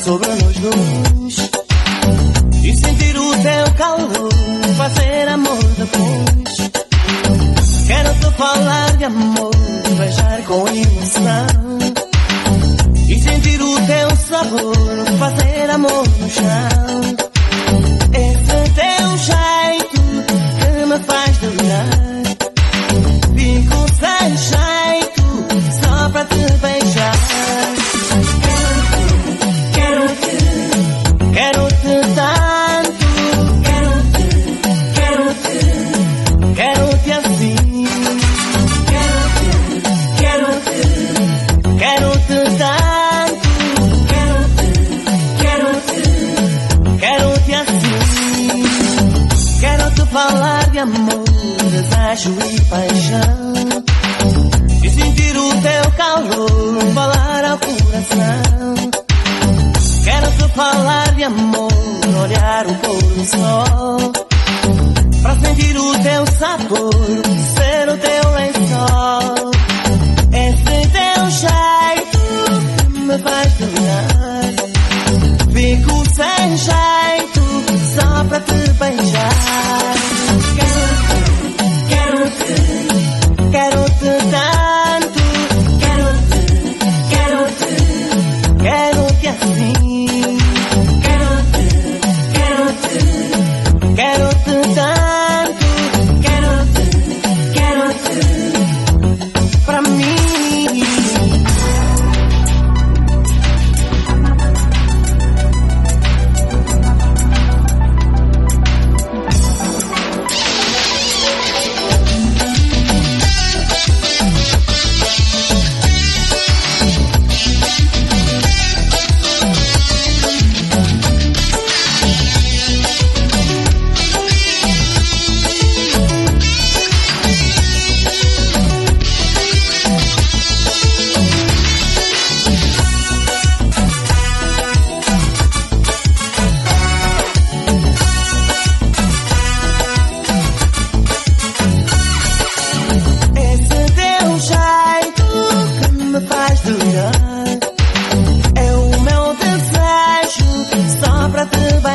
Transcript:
sobre nós dois e sentir o teu calor, fazer amor depois. Quero te falar de amor, beijar com emoção e sentir o teu sabor, fazer amor no chão. Esse teu jeito que me faz delirar, fico sem jeito só pra te beijar. Quero-te tanto, quero-te assim. Quero-te tanto, quero-te assim. Quero-te falar de amor, desejo e paixão e sentir o teu calor, falar ao coração. Quero-te falar de amor, olhar o pôr do sol, pra sentir o teu sabor, ser o teu lençol. Esse teu jeito que me faz delirar, fico sem jeito só pra te beijar. Quero-te tanto, quero-te assim. Quero-te tanto, quero-te pra mim. É o meu desejo só pra te